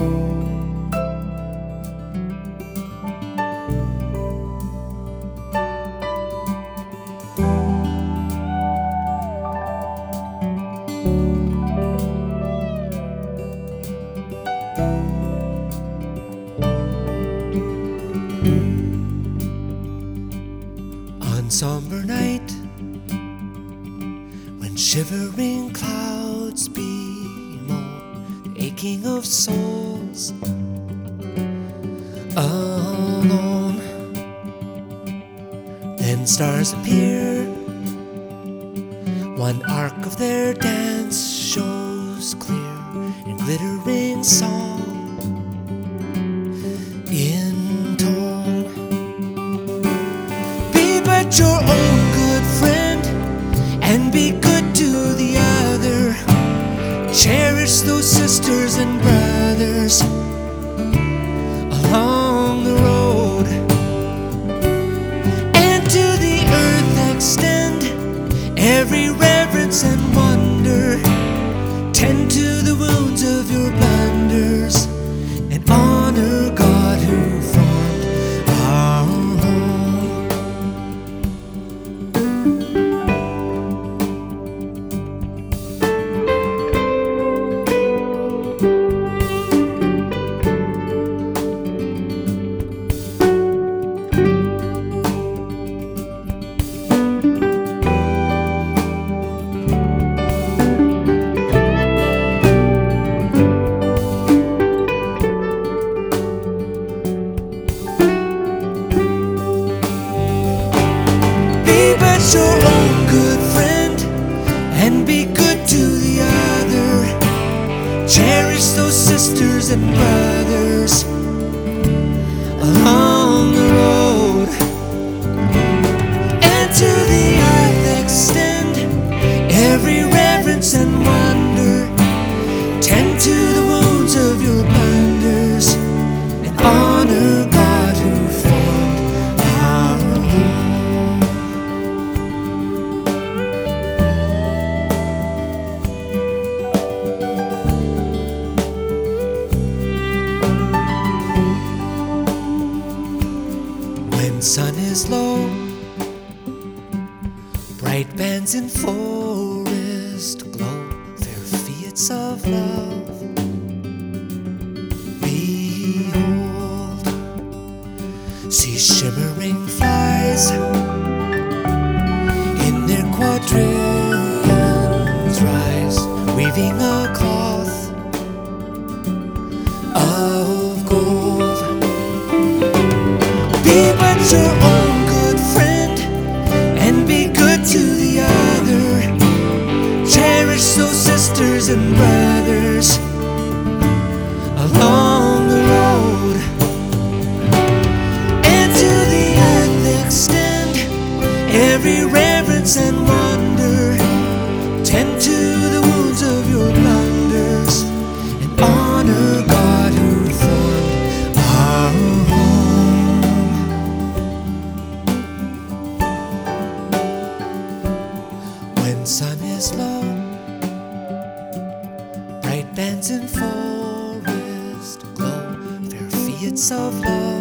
On somber night, when shivering clouds bemoan the aching of souls alone, then stars appear. One arc of their dance shows clear in glittering song in tone. Be but your own good friend and be good to the other. Cherish those sisters and brothers along the road, and to the earth extend every reverence and wonder. Tend to the wounds of your blunders and honor God who formed our home. Your own good friend and be good to the other. Cherish those sisters and brothers along the road, and to the earth extend every reverence and wonder. Tend to the wounds of your blunders and honor God who formed our home. When sun is low, bright bands in forest glow, fair fiats of love. Behold, see shimmering flies in their quadrillions rise, weaving a cloth of gold. Be but your own good friend and be good to the other. Cherish those sisters and brothers along the road, and to the earth extend every reverence and wonder. Tend to the wounds of your blunders and honor God who formed our home. When sun is low, bright bands in forest glow, fair fiats of love.